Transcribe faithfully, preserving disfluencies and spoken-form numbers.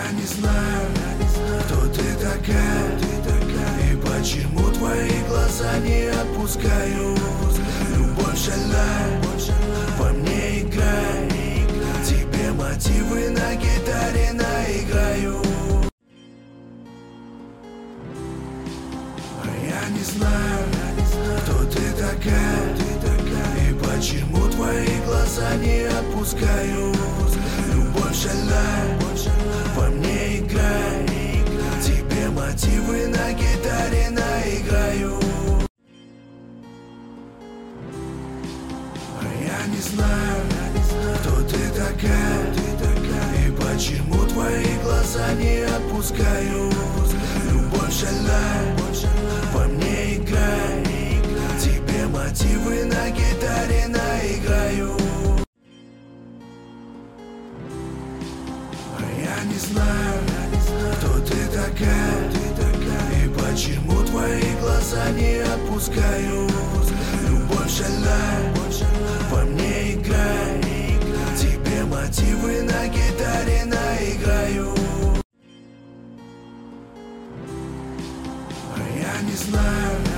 Я не знаю, кто ты такая, и почему твои глаза не отпускаю. Любовь шальная во мне играет, тебе мотивы на гитаре наиграю. Я не знаю, кто ты такая, и почему твои глаза не отпускаю. Любовь шальная во мне играет, тебе мотивы на гитаре наиграю. Я не знаю, кто ты такая, и почему твои глаза не отпускаю. Любовь шальная во мне играет, тебе мотивы на гитаре наиграю. Я не знаю, кто ты такая, и почему твои глаза не отпускаю. Любовь шальная во мне играет, тебе мотивы на гитаре наиграю. Я не знаю,